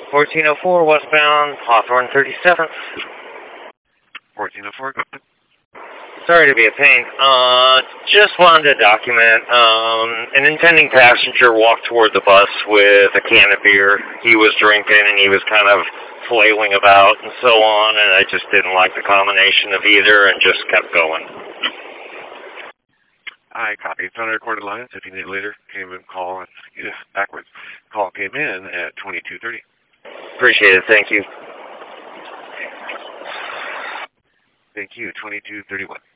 1404 westbound, Hawthorne 37th. 1404, go ahead. Sorry to be a pain. Just wanted to document, an intending passenger walked toward the bus with a can of beer. He was drinking and he was kind of flailing about and so on, and I just didn't like the combination of either and just kept going. I copy. It's on a recorded line. So if you need it later, came in, call, backwards. Call came in at 2230. Appreciate it. Thank you. Thank you. 2231.